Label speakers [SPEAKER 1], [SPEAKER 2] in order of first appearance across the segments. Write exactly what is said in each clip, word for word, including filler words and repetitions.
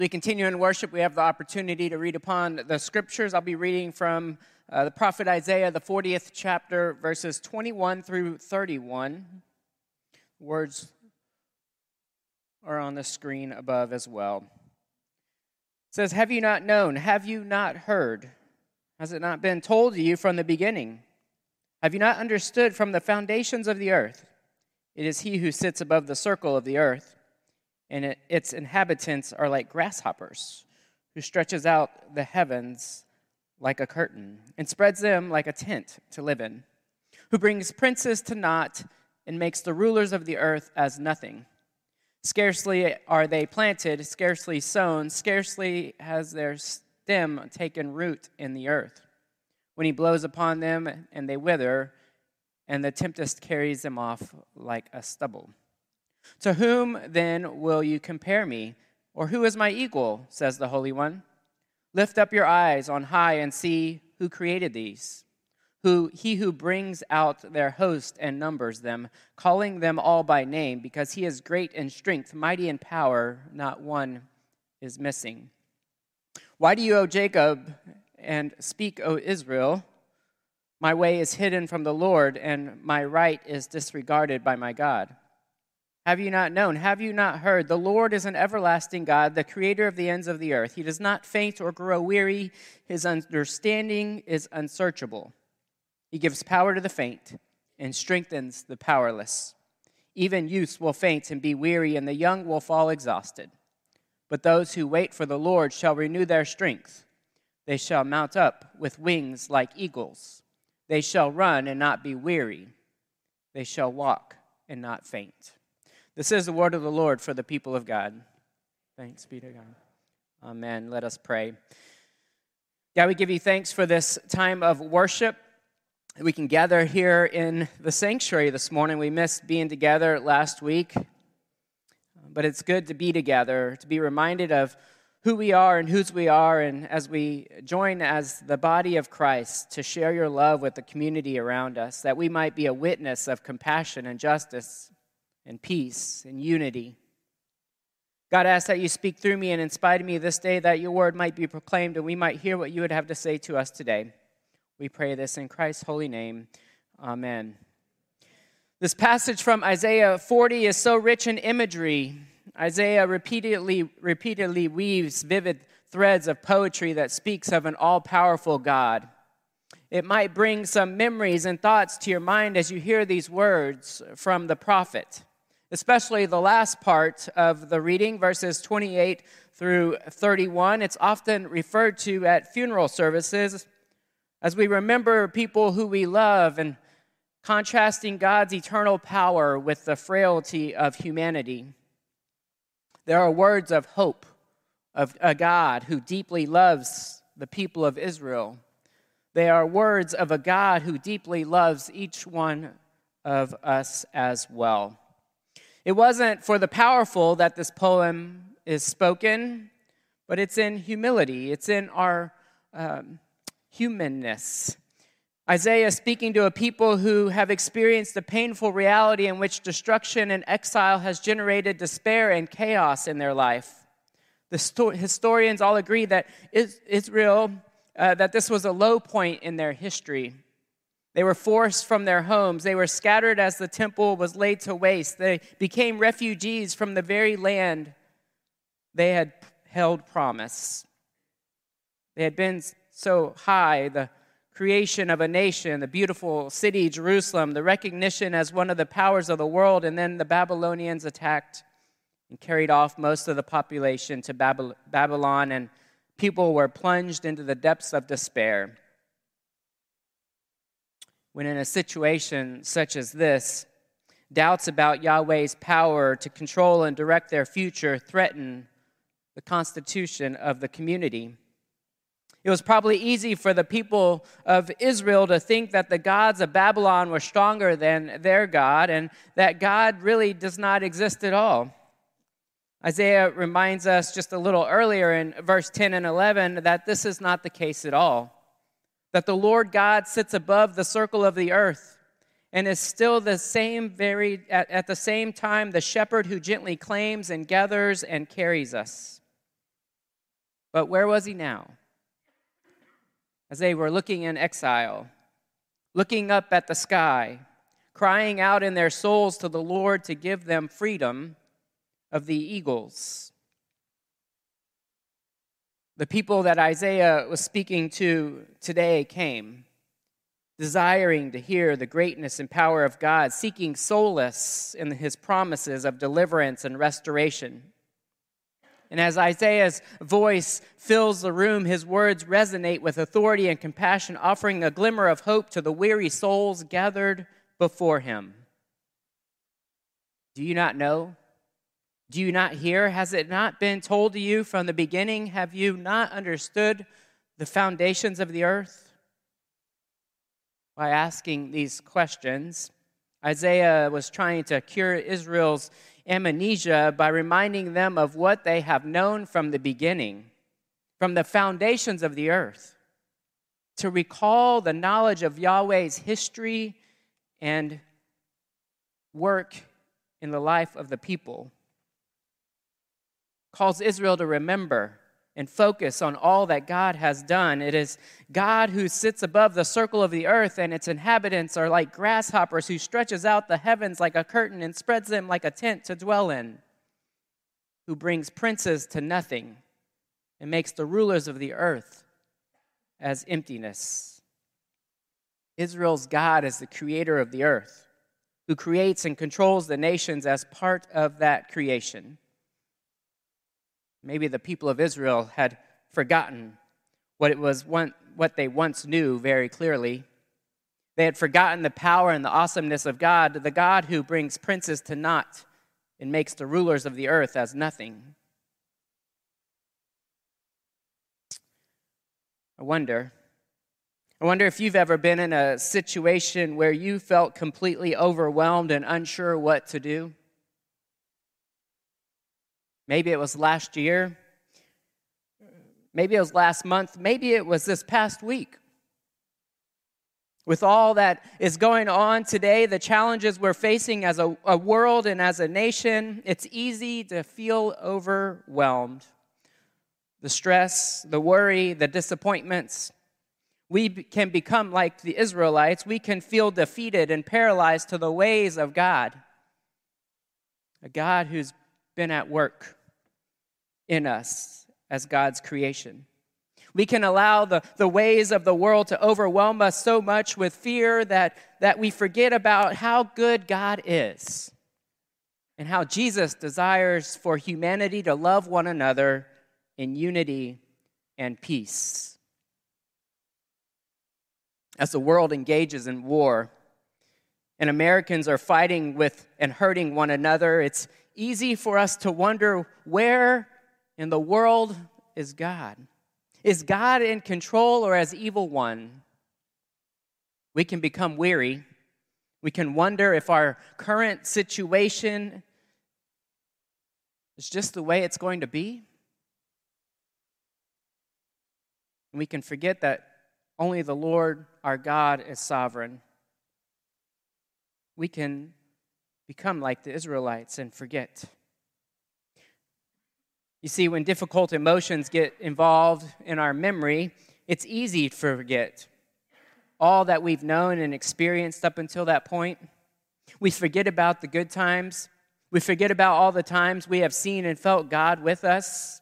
[SPEAKER 1] We continue in worship. We have the opportunity to read upon the scriptures. I'll be reading from uh, the prophet Isaiah, the fortieth chapter, verses twenty-one through thirty-one. Words are on the screen above as well. It says, "Have you not known? Have you not heard? Has it not been told to you from the beginning? Have you not understood from the foundations of the earth? It is he who sits above the circle of the earth, and it, its inhabitants are like grasshoppers, who stretches out the heavens like a curtain, and spreads them like a tent to live in, who brings princes to naught, and makes the rulers of the earth as nothing. Scarcely are they planted, scarcely sown, scarcely has their stem taken root in the earth. When he blows upon them, and they wither, and the tempest carries them off like a stubble. To whom then will you compare me? Or who is my equal, says the Holy One? Lift up your eyes on high and see who created these. Who he who brings out their host and numbers them, calling them all by name, because he is great in strength, mighty in power, not one is missing. Why do you, O Jacob, and speak, O Israel? My way is hidden from the Lord, and my right is disregarded by my God. Have you not known? Have you not heard? The Lord is an everlasting God, the creator of the ends of the earth. He does not faint or grow weary. His understanding is unsearchable. He gives power to the faint and strengthens the powerless. Even youths will faint and be weary, and the young will fall exhausted. But those who wait for the Lord shall renew their strength. They shall mount up with wings like eagles. They shall run and not be weary. They shall walk and not faint." This is the word of the Lord for the people of God. Thanks be to God. Amen. Let us pray. God, we give you thanks for this time of worship. We can gather here in the sanctuary this morning. We missed being together last week, but it's good to be together, to be reminded of who we are and whose we are, and as we join as the body of Christ to share your love with the community around us, that we might be a witness of compassion and justice and peace and unity. God, I ask that you speak through me and inspire me this day, that your word might be proclaimed and we might hear what you would have to say to us today. We pray this in Christ's holy name. Amen. This passage from Isaiah forty is so rich in imagery. Isaiah repeatedly, repeatedly weaves vivid threads of poetry that speaks of an all-powerful God. It might bring some memories and thoughts to your mind as you hear these words from the prophet, especially the last part of the reading, verses twenty-eight through thirty-one. It's often referred to at funeral services as we remember people who we love and contrasting God's eternal power with the frailty of humanity. There are words of hope of a God who deeply loves the people of Israel. They are words of a God who deeply loves each one of us as well. It wasn't for the powerful that this poem is spoken, but it's in humility. It's in our um, humanness. Isaiah speaking to a people who have experienced the painful reality in which destruction and exile has generated despair and chaos in their life. The sto- historians all agree that Israel, uh, that this was a low point in their history. They were forced from their homes. They were scattered as the temple was laid to waste. They became refugees from the very land they had held promise. They had been so high, the creation of a nation, the beautiful city, Jerusalem, the recognition as one of the powers of the world, and then the Babylonians attacked and carried off most of the population to Babylon, and people were plunged into the depths of despair. When in a situation such as this, doubts about Yahweh's power to control and direct their future threaten the constitution of the community. It was probably easy for the people of Israel to think that the gods of Babylon were stronger than their God, and that God really does not exist at all. Isaiah reminds us just a little earlier in verse ten and eleven that this is not the case at all. That the Lord God sits above the circle of the earth and is still the same very at, at the same time the shepherd who gently claims and gathers and carries us. But where was he now? As they were looking in exile, looking up at the sky, crying out in their souls to the Lord to give them freedom of the eagles. The people that Isaiah was speaking to today came, desiring to hear the greatness and power of God, seeking solace in his promises of deliverance and restoration. And as Isaiah's voice fills the room, his words resonate with authority and compassion, offering a glimmer of hope to the weary souls gathered before him. Do you not know? Do you not hear? Has it not been told to you from the beginning? Have you not understood the foundations of the earth? By asking these questions, Isaiah was trying to cure Israel's amnesia by reminding them of what they have known from the beginning, from the foundations of the earth, to recall the knowledge of Yahweh's history and work in the life of the people. Calls Israel to remember and focus on all that God has done. It is God who sits above the circle of the earth, and its inhabitants are like grasshoppers, who stretches out the heavens like a curtain and spreads them like a tent to dwell in, who brings princes to nothing and makes the rulers of the earth as emptiness. Israel's God is the creator of the earth, who creates and controls the nations as part of that creation. Maybe the people of Israel had forgotten what it was one, what they once knew very clearly. They had forgotten the power and the awesomeness of God, the God who brings princes to naught and makes the rulers of the earth as nothing. I wonder, I wonder if you've ever been in a situation where you felt completely overwhelmed and unsure what to do. Maybe it was last year. Maybe it was last month. Maybe it was this past week. With all that is going on today, the challenges we're facing as a, a world and as a nation, it's easy to feel overwhelmed. The stress, the worry, the disappointments. We can become like the Israelites. We can feel defeated and paralyzed to the ways of God. A God who's been at work in us as God's creation. We can allow the, the ways of the world to overwhelm us so much with fear that, that we forget about how good God is and how Jesus desires for humanity to love one another in unity and peace. As the world engages in war and Americans are fighting with and hurting one another, it's easy for us to wonder, where in the world is God? Is God in control or as evil one? We can become weary. We can wonder if our current situation is just the way it's going to be. And we can forget that only the Lord our God is sovereign. We can become like the Israelites and forget. You see, when difficult emotions get involved in our memory, it's easy to forget all that we've known and experienced up until that point. We forget about the good times. We forget about all the times we have seen and felt God with us.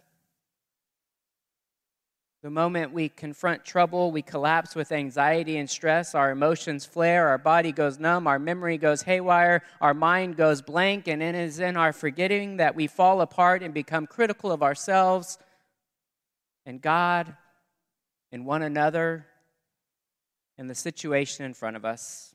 [SPEAKER 1] The moment we confront trouble, we collapse with anxiety and stress. Our emotions flare, our body goes numb, our memory goes haywire, our mind goes blank, and it is in our forgetting that we fall apart and become critical of ourselves and God and one another and the situation in front of us.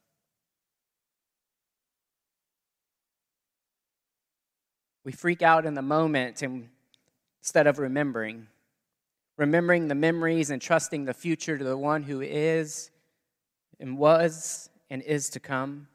[SPEAKER 1] We freak out in the moment and, instead of remembering. Remembering the memories and trusting the future to the one who is and was and is to come.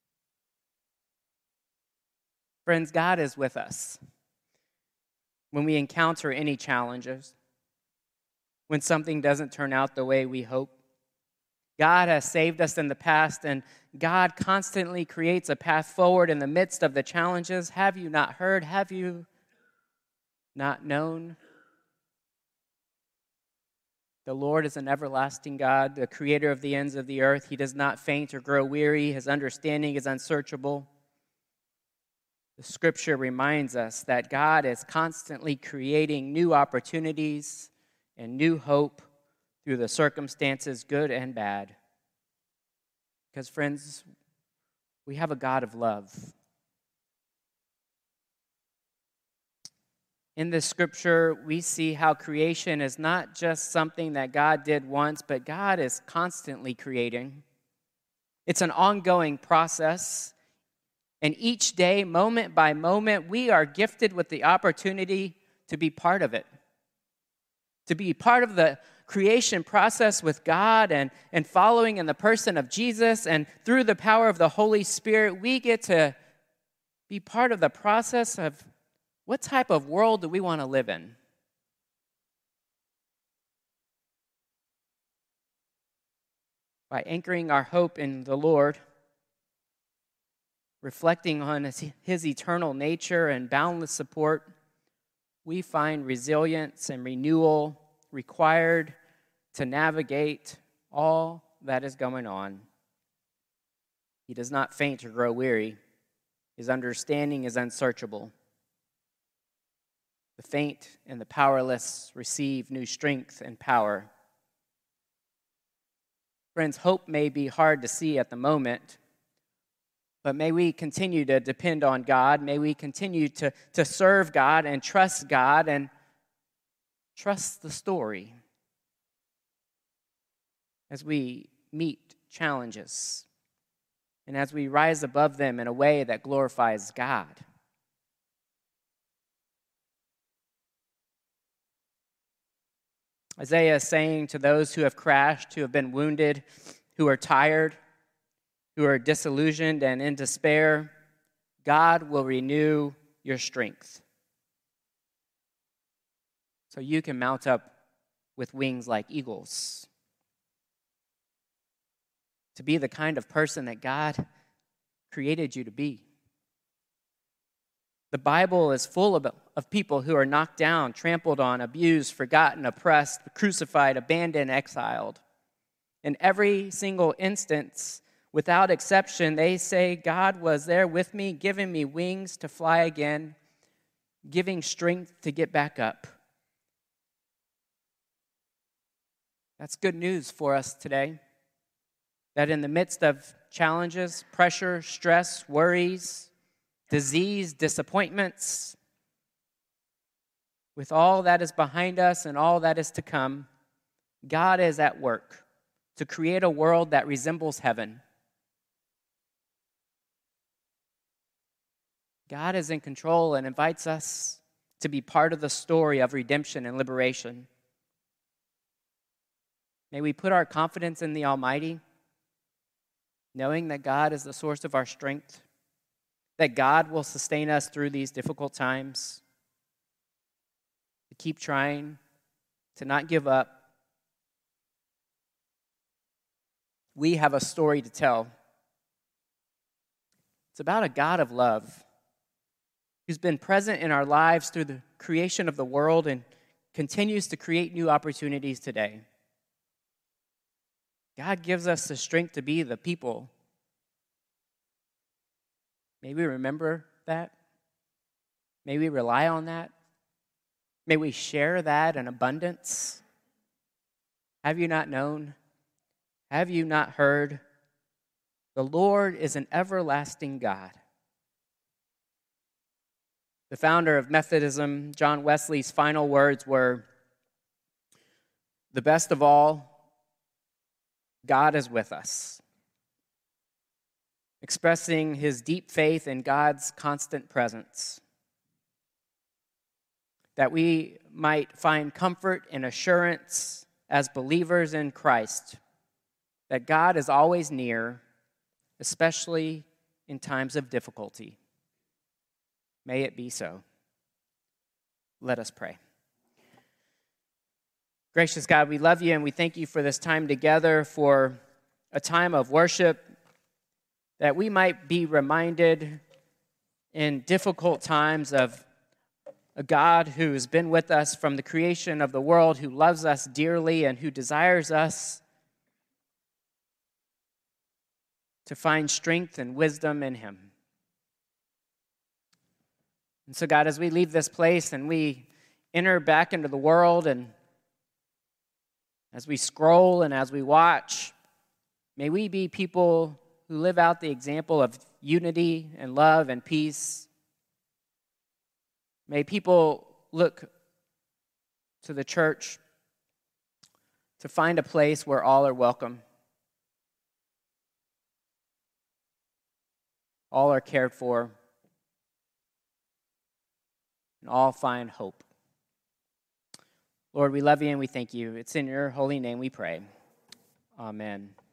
[SPEAKER 1] Friends, God is with us when we encounter any challenges, when something doesn't turn out the way we hope. God has saved us in the past, and God constantly creates a path forward in the midst of the challenges. Have you not heard? Have you not known? The Lord is an everlasting God, the creator of the ends of the earth. He does not faint or grow weary. His understanding is unsearchable. The scripture reminds us that God is constantly creating new opportunities and new hope through the circumstances, good and bad. Because, friends, we have a God of love. In this scripture, we see how creation is not just something that God did once, but God is constantly creating. It's an ongoing process. And each day, moment by moment, we are gifted with the opportunity to be part of it. To be part of the creation process with God and, and following in the person of Jesus. And through the power of the Holy Spirit, we get to be part of the process of what type of world do we want to live in? By anchoring our hope in the Lord, reflecting on his, his eternal nature and boundless support, we find resilience and renewal required to navigate all that is going on. He does not faint or grow weary. His understanding is unsearchable. The faint and the powerless receive new strength and power. Friends, hope may be hard to see at the moment, but may we continue to depend on God. May we continue to, to serve God and trust God and trust the story as we meet challenges and as we rise above them in a way that glorifies God. Isaiah is saying to those who have crashed, who have been wounded, who are tired, who are disillusioned and in despair, God will renew your strength. So you can mount up with wings like eagles. To be the kind of person that God created you to be. The Bible is full of, of people who are knocked down, trampled on, abused, forgotten, oppressed, crucified, abandoned, exiled. In every single instance, without exception, they say, God was there with me, giving me wings to fly again, giving strength to get back up. That's good news for us today. That in the midst of challenges, pressure, stress, worries, disease, disappointments, with all that is behind us and all that is to come, God is at work to create a world that resembles heaven. God is in control and invites us to be part of the story of redemption and liberation. May we put our confidence in the Almighty, knowing that God is the source of our strength, that God will sustain us through these difficult times, to keep trying, to not give up. We have a story to tell. It's about a God of love who's been present in our lives through the creation of the world and continues to create new opportunities today. God gives us the strength to be the people. May we remember that. May we rely on that. May we share that in abundance. Have you not known? Have you not heard? The Lord is an everlasting God. The founder of Methodism, John Wesley's final words were, "The best of all, God is with us," expressing his deep faith in God's constant presence, that we might find comfort and assurance as believers in Christ, that God is always near, especially in times of difficulty. May it be so. Let us pray. Gracious God, we love you and we thank you for this time together, for a time of worship, that we might be reminded in difficult times of a God who has been with us from the creation of the world, who loves us dearly and who desires us to find strength and wisdom in him. And so, God, as we leave this place and we enter back into the world, and as we scroll and as we watch, may we be people who live out the example of unity and love and peace. May people look to the church to find a place where all are welcome, all are cared for, and all find hope. Lord, we love you and we thank you. It's in your holy name we pray. Amen.